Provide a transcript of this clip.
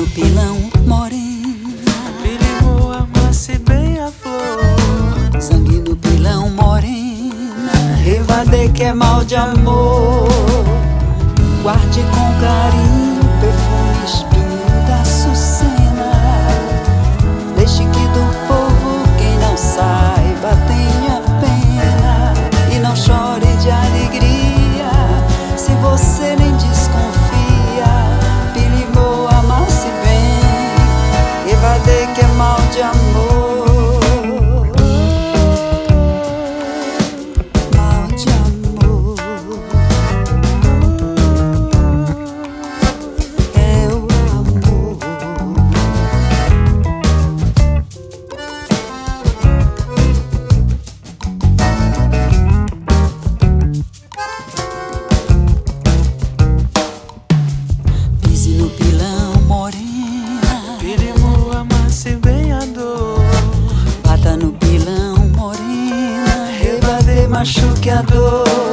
no pilão, morena. Pilimou, amasse bem a flor. Sangue no pilão, morena. Evade que é mal de amor. Guarde com carinho o perfume espinho da açucena. Deixe que do povo quem não saiba tenha pena. E não chore de alegria se você nem desconfia. Pilimou, amasse bem. Evade que é mal de amor. Mal de amor. É o amor. Pise no pilão, morena. Pilimou, amasse bem a dor. Bata no pilão, morena. Evade, machuque a dor.